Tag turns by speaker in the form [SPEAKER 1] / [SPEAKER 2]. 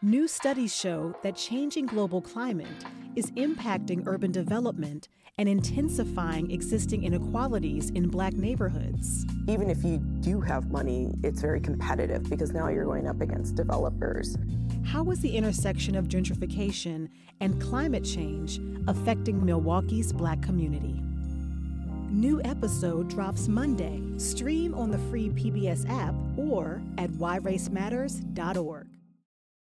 [SPEAKER 1] New studies show that changing global climate is impacting urban development and intensifying existing inequalities in Black neighborhoods.
[SPEAKER 2] Even if you do have money, it's very competitive because now you're going up against developers.
[SPEAKER 1] How is the intersection of gentrification and climate change affecting Milwaukee's Black community? New episode drops Monday. Stream on the free PBS app or at whyracematters.org.